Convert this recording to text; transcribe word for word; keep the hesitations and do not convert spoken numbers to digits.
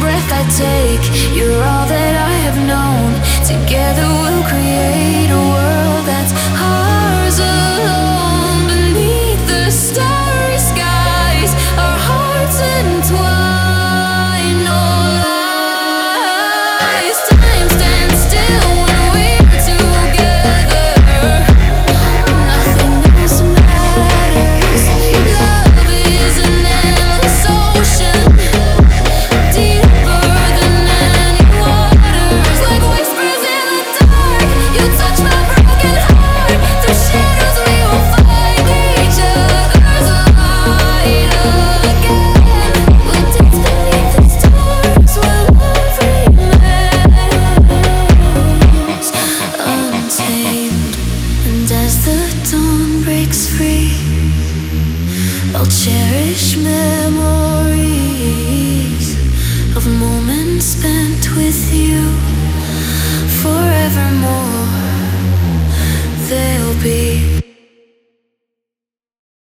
breath I take, you're all that I have known. Together we'll create a world that's ours alone. Beneath the starry skies, our hearts entwine. No lies. Time stands still when we're together. Nothing else matters. Love is an endless ocean, deeper than any waters. Like whispers in the dark, you touch my broken heart. Through shadows we will find each other's light again. We'll dance beneath the stars while love remains untamed. And as the dawn breaks free, I'll cherish memories of moments spent with you. Forevermore they'll be.